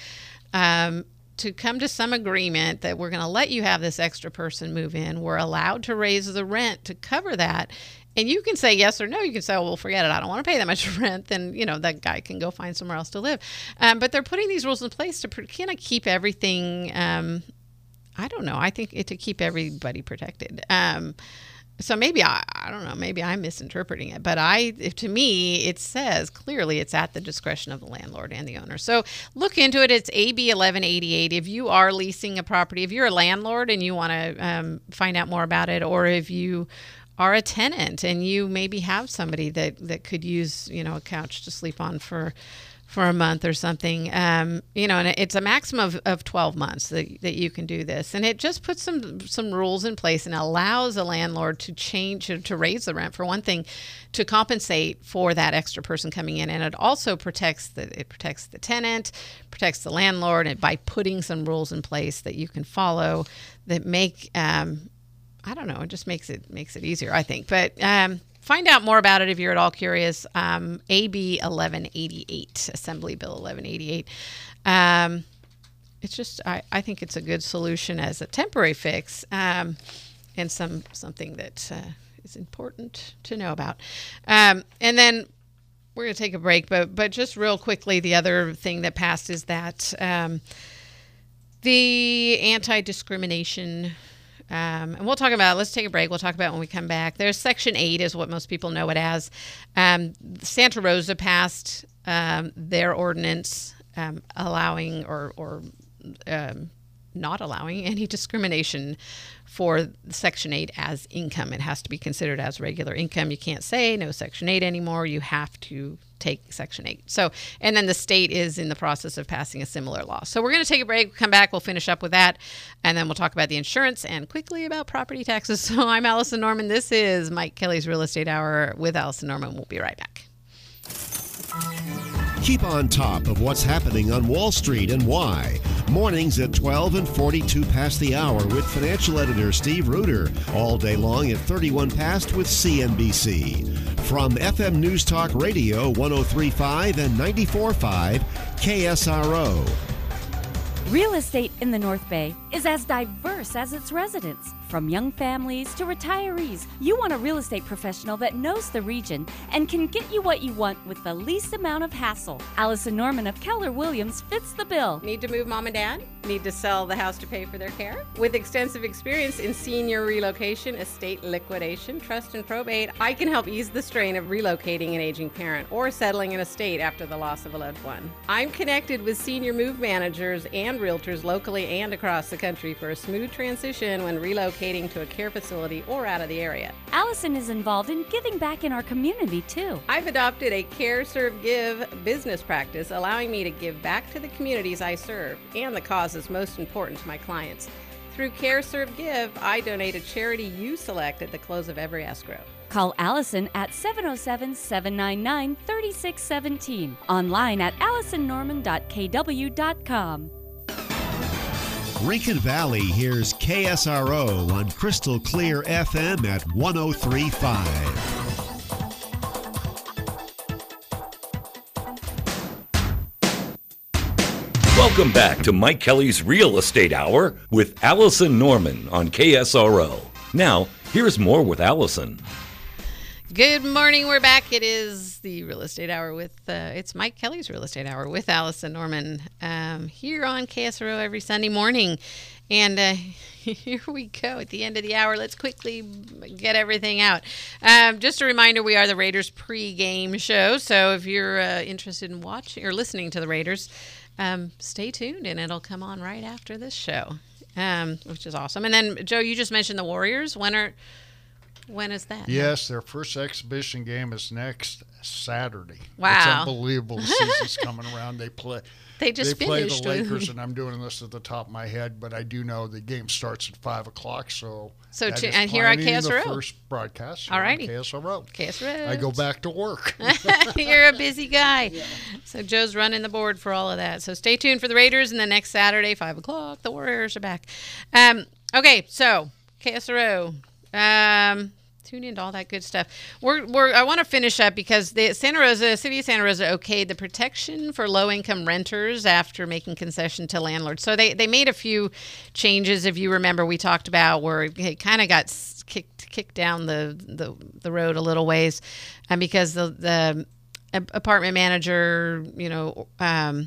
um, to come to some agreement that we're going to let you have this extra person move in. We're allowed to raise the rent to cover that. And you can say yes or no. You can say, oh, well, forget it. I don't want to pay that much rent. Then, you know, that guy can go find somewhere else to live. Um, but they're putting these rules in place to kind of keep everything um, I don't know. I think it to keep everybody protected. Um, so maybe I, I don't know. Maybe I'm misinterpreting it, but I, to me, it says clearly it's at the discretion of the landlord and the owner. So look into it. It's A B eleven eighty-eight. If you are leasing a property, if you're a landlord and you want to um, find out more about it, or if you are a tenant and you maybe have somebody that that could use, you know, a couch to sleep on for. for a month or something, um, you know, and it's a maximum of, of twelve months that, that you can do this. And it just puts some some rules in place and allows a landlord to change, to, to raise the rent, for one thing, to compensate for that extra person coming in. And it also protects the, it protects the tenant, protects the landlord, and by putting some rules in place that you can follow that make, um, I don't know, it just makes it makes it easier, I think. But um find out more about it if you're at all curious. Um, A B eleven eighty-eight, Assembly Bill eleven eighty-eight. Um, it's just, I, I think it's a good solution as a temporary fix, um, and some something that uh, is important to know about. Um, and then we're going to take a break, but but just real quickly, the other thing that passed is that um, the anti-discrimination. Um, and we'll talk about it. Let's take a break. We'll talk about it when we come back. There's Section eight is what most people know it as. Um, Santa Rosa passed um, their ordinance um, allowing or, or um, not allowing any discrimination for Section eight as income. It has to be considered as regular income. You can't say no Section eight anymore. You have to take Section eight. So, and then the state is in the process of passing a similar law. So we're going to take a break, come back, we'll finish up with that, and then we'll talk about the insurance and quickly about property taxes. So I'm Allison Norman. This is Mike Kelly's Real Estate Hour with Allison Norman. We'll be right back. Keep on top of what's happening on Wall Street and why. Mornings at twelve and forty-two past the hour with financial editor Steve Reuter. All day long at thirty-one past with C N B C. From F M News Talk Radio one oh three point five and ninety-four point five K S R O. Real estate in the North Bay is as diverse as its residents. From young families to retirees, you want a real estate professional that knows the region and can get you what you want with the least amount of hassle. Allison Norman of Keller Williams fits the bill. Need to move mom and dad? Need to sell the house to pay for their care? With extensive experience in senior relocation, estate liquidation, trust and probate, I can help ease the strain of relocating an aging parent or settling an estate after the loss of a loved one. I'm connected with senior move managers and realtors locally and across the country for a smooth transition when relocating to a care facility or out of the area. Allison is involved in giving back in our community too. I've adopted a Care, Serve, Give business practice, allowing me to give back to the communities I serve and the causes most important to my clients. Through Care, Serve, Give, I donate a charity you select at the close of every escrow. Call Allison at seven oh seven, seven nine nine, three six one seven. Online at allison norman dot k w dot com. Rincon Valley hears K S R O on Crystal Clear F M at one oh three point five. Welcome back to Mike Kelly's Real Estate Hour with Allison Norman on K S R O. Now, here's more with Allison. Good morning. We're back. It is the Real Estate Hour with, uh, it's Mike Kelly's Real Estate Hour with Allison Norman um, here on K S R O every Sunday morning. And uh, here we go at the end of the hour. Let's quickly get everything out. Um, just a reminder, we are the Raiders pre-game show. So if you're uh, interested in watching or listening to the Raiders, um, stay tuned and it'll come on right after this show, um, which is awesome. And then, Joe, you just mentioned the Warriors. When are... When is that? Yes, their first exhibition game is next Saturday. Wow. It's unbelievable. The season's coming around. They play They just they play finished. the Lakers, and I'm doing this at the top of my head, but I do know the game starts at five o'clock, so So that to, is and here on planning K S R O. the first broadcast. All righty. K S R O. K S R O. I go back to work. You're a busy guy. Yeah. So Joe's running the board for all of that. So stay tuned for the Raiders, and the next Saturday, five o'clock, the Warriors are back. Um, okay, so K S R O. Um, tune into all that good stuff. We're, we're I want to finish up because the Santa Rosa, City of Santa Rosa okayed the protection for low-income renters after making concession to landlords. So they, they made a few changes, if you remember, we talked about where it kind of got kicked kicked down the, the, the road a little ways, and because the, the apartment manager, you know, um,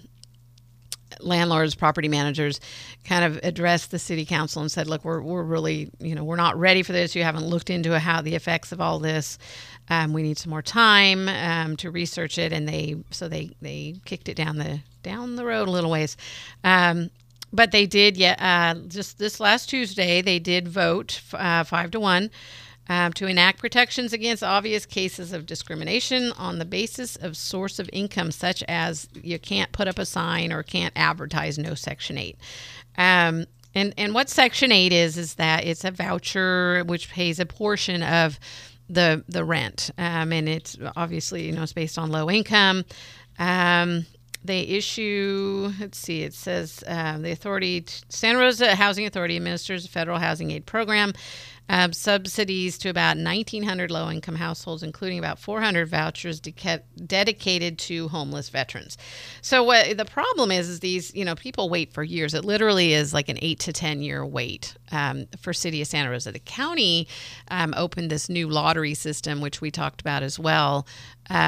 landlords, property managers kind of addressed the city council and said, look, we're we're really, you know, we're not ready for this. You haven't looked into how the effects of all this. Um, we need some more time um, to research it. And they, so they, they kicked it down the, down the road a little ways. Um, but they did, yeah, uh, just this last Tuesday, they did vote uh, five to one Um, to enact protections against obvious cases of discrimination on the basis of source of income, such as you can't put up a sign or can't advertise no Section eight. Um, and, and what Section eight is, is that it's a voucher which pays a portion of the the rent. Um, and it's obviously, you know, it's based on low income. Um, They issue, let's see, it says um, the authority, Santa Rosa Housing Authority administers a federal housing aid program, um, subsidies to about nineteen hundred low-income households, including about four hundred vouchers de- dedicated to homeless veterans. So what the problem is, is these, you know, people wait for years. It literally is like an eight to ten year wait um, for City of Santa Rosa. The county um, opened this new lottery system, which we talked about as well, um,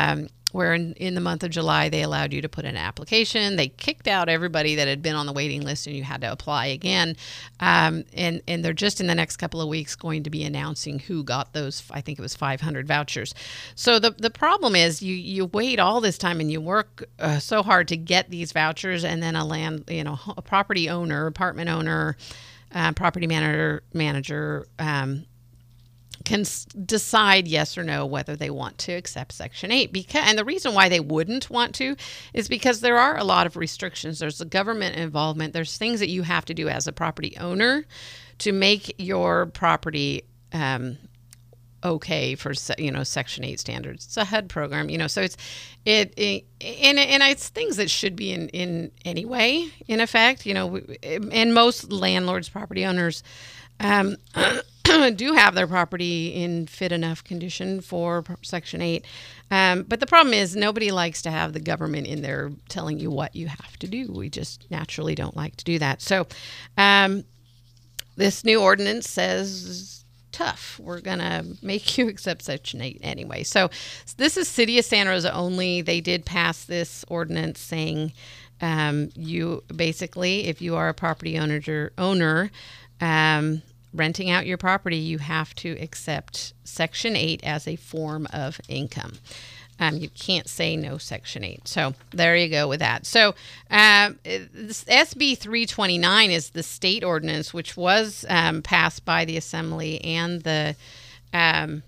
where in, in the month of July, they allowed you to put in an application. They kicked out everybody that had been on the waiting list and you had to apply again. Um, and, and they're just in the next couple of weeks going to be announcing who got those, I think it was five hundred vouchers. So the, the problem is you, you wait all this time and you work uh, so hard to get these vouchers, and then a land, you know, a property owner, apartment owner, uh, property manager, manager, um, can decide yes or no whether they want to accept Section eight. Because, and the reason why they wouldn't want to is because there are a lot of restrictions. There's the government involvement. There's things that you have to do as a property owner to make your property um, okay for, you know, Section eight standards. It's a H U D program, you know, so it's it, it and and it's things that should be in in any way in effect, you know, and most landlords, property owners, um, do have their property in fit enough condition for Section eight. Um, but the problem is nobody likes to have the government in there telling you what you have to do. We just naturally don't like to do that. So um, this new ordinance says, tough, we're going to make you accept Section eight anyway. So this is City of Santa Rosa only. They did pass this ordinance saying um, you basically, if you are a property owner, owner um, renting out your property, you have to accept Section eight as a form of income. Um, you can't say no Section eight. So there you go with that. So uh, this S B three twenty-nine is the state ordinance, which was um, passed by the Assembly and the um,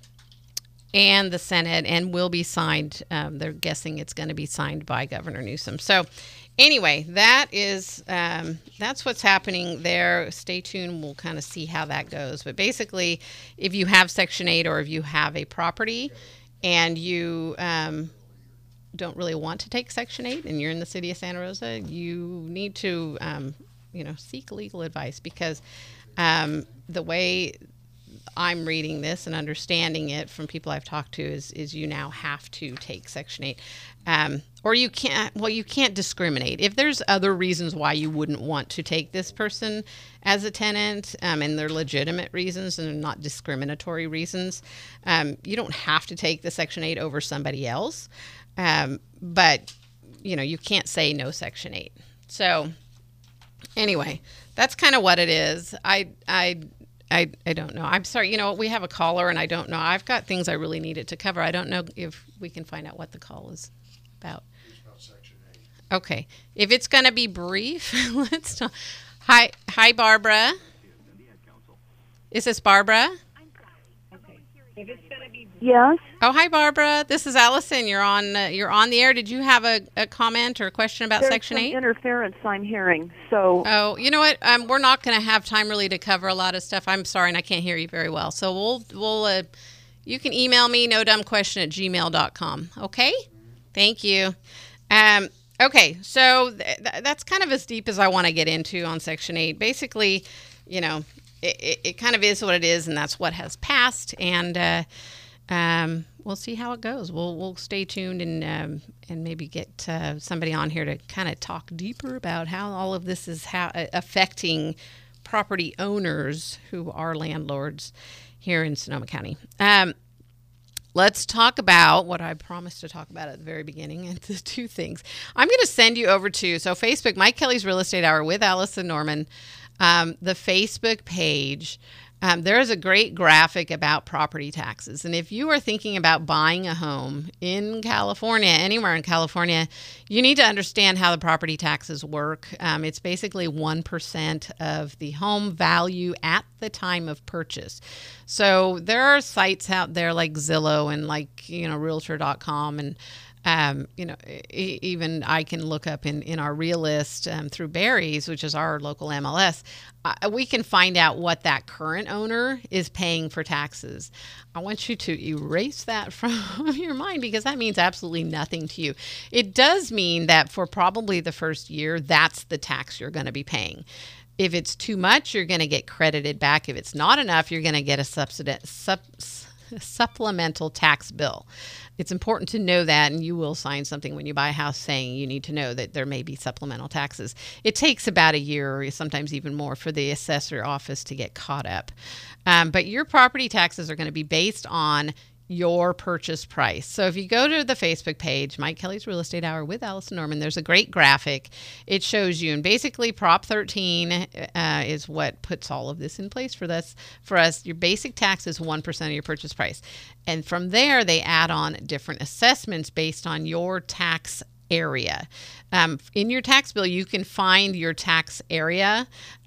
and the Senate, and will be signed. Um, they're guessing it's going to be signed by Governor Newsom. So anyway, that is um, that's what's happening there. Stay tuned. We'll kind of see how that goes. But basically, if you have Section eight or if you have a property and you um, don't really want to take Section eight and you're in the City of Santa Rosa, you need to, um, you know, seek legal advice, because um, the way I'm reading this and understanding it from people I've talked to is is you now have to take Section eight. Um, or you can't, well, you can't discriminate. If there's other reasons why you wouldn't want to take this person as a tenant, um, and they're legitimate reasons and they're not discriminatory reasons, um, you don't have to take the Section eight over somebody else. Um, but, you know, you can't say no Section eight. So anyway, that's kind of what it is. I, I, I, I don't know. I'm sorry. You know, we have a caller and I don't know. I've got things I really needed to cover. I don't know if we can find out what the call is about. It's about Section eight. Okay. If it's going to be brief, let's talk. Hi, hi, Barbara. Is this Barbara? Yes. Oh, hi, Barbara. This is Allison. You're on. Uh, you're on the air. Did you have a, a comment or a question about There's Section some eight? interference I'm hearing. So. Oh, you know what? Um, we're not going to have time really to cover a lot of stuff. I'm sorry, and I can't hear you very well. So we'll we'll. Uh, you can email me no dumb question at gmail dot com. Okay. Thank you. Um. Okay. So th- th- that's kind of as deep as I want to get into on Section eight. Basically, you know, it, it, it kind of is what it is, and that's what has passed. And. Uh, Um, we'll see how it goes. We'll we'll stay tuned and um, and maybe get uh, somebody on here to kind of talk deeper about how all of this is how, uh, affecting property owners who are landlords here in Sonoma County. Um, let's talk about what I promised to talk about at the very beginning. And the two things I'm going to send you over to. So Facebook, Mike Kelly's Real Estate Hour with Allison Norman, um, the Facebook page. Um, there is a great graphic about property taxes. And if you are thinking about buying a home in California, anywhere in California, you need to understand how the property taxes work. Um, it's basically one percent of the home value at the time of purchase. So there are sites out there like Zillow and like, you know, Realtor dot com and Um, you know, e- even I can look up in, in our Realist um, through Barry's, which is our local M L S, uh, we can find out what that current owner is paying for taxes. I want you to erase that from your mind, because that means absolutely nothing to you. It does mean that for probably the first year, that's the tax you're going to be paying. If it's too much, you're going to get credited back. If it's not enough, you're going to get a subsidi- sub- supplemental tax bill. It's important to know that, and you will sign something when you buy a house saying you need to know that there may be supplemental taxes. It takes about a year or sometimes even more for the assessor office to get caught up. Um, but your property taxes are going to be based on your purchase price. So if you go to the Facebook page, Mike Kelly's Real Estate Hour with Allison Norman, there's a great graphic. It shows you, and basically Prop thirteen uh, is what puts all of this in place for us. For us, your basic tax is one percent of your purchase price. And from there, they add on different assessments based on your tax area. Um, in your tax bill, you can find your tax area.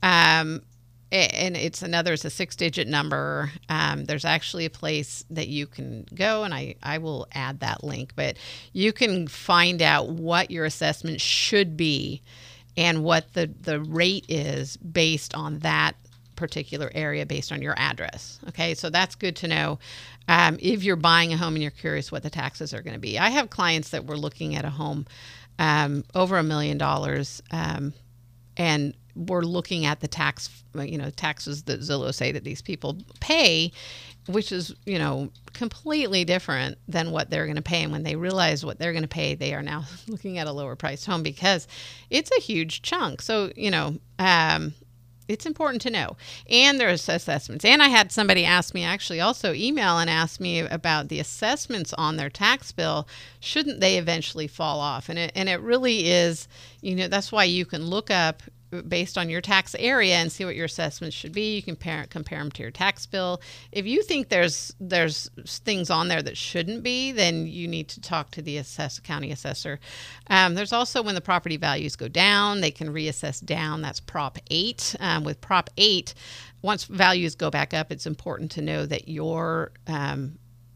Um, And it's another, it's a six-digit number. Um, there's actually a place that you can go, and I, I will add that link. But you can find out what your assessment should be and what the, the rate is based on that particular area, based on your address. Okay, so that's good to know. Um, if you're buying a home and you're curious what the taxes are going to be. I have clients that were looking at a home um, over a million dollars, um, and we're looking at the tax, you know, taxes that Zillow say that these people pay, which is, you know, completely different than what they're going to pay. And when they realize what they're going to pay, they are now looking at a lower priced home because it's a huge chunk. So, you know, um, it's important to know. And there's assessments. And I had somebody ask me, actually also email and ask me about the assessments on their tax bill. Shouldn't they eventually fall off? And it, and it really is, you know, that's why you can look up based on your tax area and see what your assessments should be. You can compare, compare them to your tax bill. If you think there's there's things on there that shouldn't be, then you need to talk to the assess, county assessor. Um, there's also when the property values go down, they can reassess down. That's Prop eight. Um, with Prop eight, once values go back up, it's important to know that your um,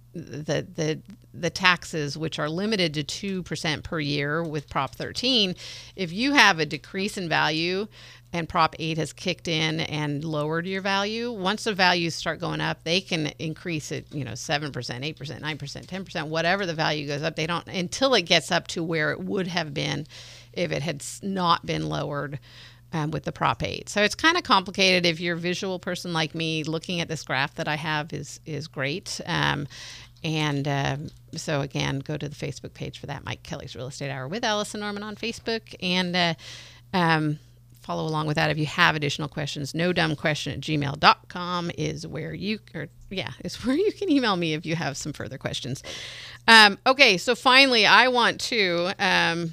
the the the taxes, which are limited to two percent per year with Prop thirteen, if you have a decrease in value and Prop eight has kicked in and lowered your value, once the values start going up, they can increase it, you know, seven percent, eight percent, nine percent, ten percent, whatever the value goes up. They don't, until it gets up to where it would have been if it had not been lowered Um, with the Prop eight. So it's kind of complicated. If you're a visual person like me, looking at this graph that I have is is great. Um, and um, so again, go to the Facebook page for that, Mike Kelly's Real Estate Hour with Allison Norman on Facebook, and uh, um, follow along with that. If you have additional questions, no dumb question at gmail dot com is where you, or yeah, is where you can email me if you have some further questions. Um, okay, so finally, I want to. Um,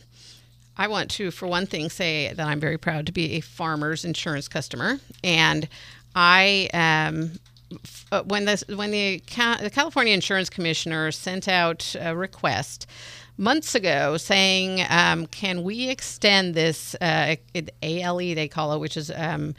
I want to, for one thing, say that I'm very proud to be a Farmers Insurance customer, and I, um, f- when the when the, Ca- the California Insurance Commissioner sent out a request months ago saying, um, can we extend this uh, A L E they call it, which is um,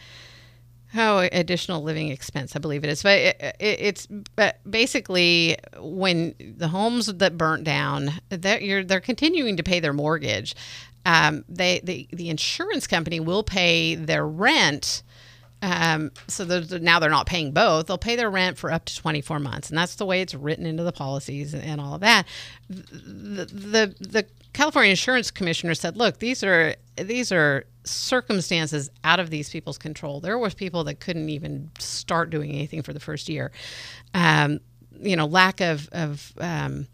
oh additional living expense, I believe it is, but it, it, it's but basically when the homes that burnt down, they're you're, they're continuing to pay their mortgage. Um, they, the, the insurance company will pay their rent. Um, so now they're not paying both. They'll pay their rent for up to twenty-four months. And that's the way it's written into the policies and, and all of that. The, the, the California Insurance Commissioner said, look, these are, these are circumstances out of these people's control. There were people that couldn't even start doing anything for the first year. Um, you know, lack of, of, um,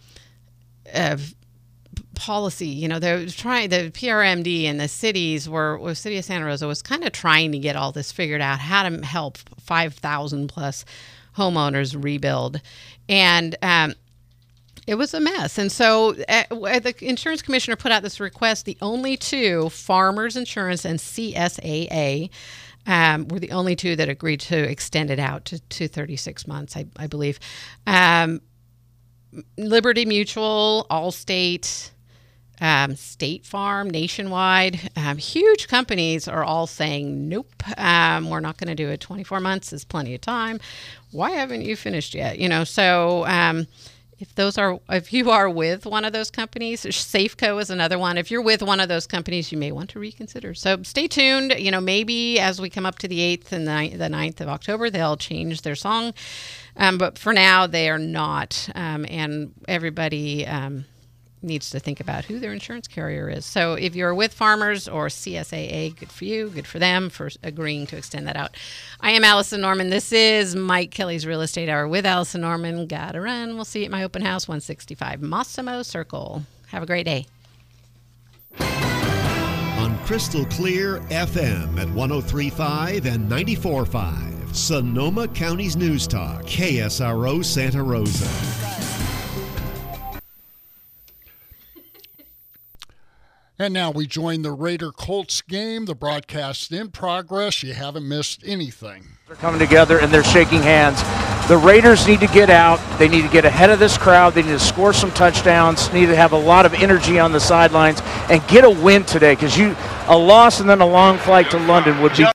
of, policy, you know, they're trying, the P R M D and the cities were, the city of Santa Rosa was kind of trying to get all this figured out, how to help five thousand plus homeowners rebuild. And um, it was a mess. And so uh, the insurance commissioner put out this request. The only two, Farmers Insurance and C S A A, um, were the only two that agreed to extend it out to, to thirty-six months, I, I believe. Um, Liberty Mutual, Allstate, Um, State Farm, Nationwide, um, huge companies are all saying, nope, um, we're not going to do it. twenty-four months is plenty of time. Why haven't you finished yet? You know, so um, if those are, if you are with one of those companies, Safeco is another one. If you're with one of those companies, you may want to reconsider. So stay tuned. You know, maybe as we come up to the eighth and the ninth of October, they'll change their song. Um, but for now, they are not. Um, and everybody um, needs to think about who their insurance carrier is. So if you're with Farmers or C S A A, good for you, good for them for agreeing to extend that out. I am Allison Norman. This is Mike Kelly's Real Estate Hour with Allison Norman. Gotta run. We'll see you at my open house, one sixty-five Massimo Circle. Have a great day. On Crystal Clear F M at one oh three point five and ninety-four point five. Sonoma County's News Talk, K S R O Santa Rosa. And now we join the Raider Colts game. The broadcast in progress. You haven't missed anything. They're coming together and they're shaking hands. The Raiders need to get out. They need to get ahead of this crowd. They need to score some touchdowns. Need to have a lot of energy on the sidelines and get a win today, because you a loss and then a long flight to London would be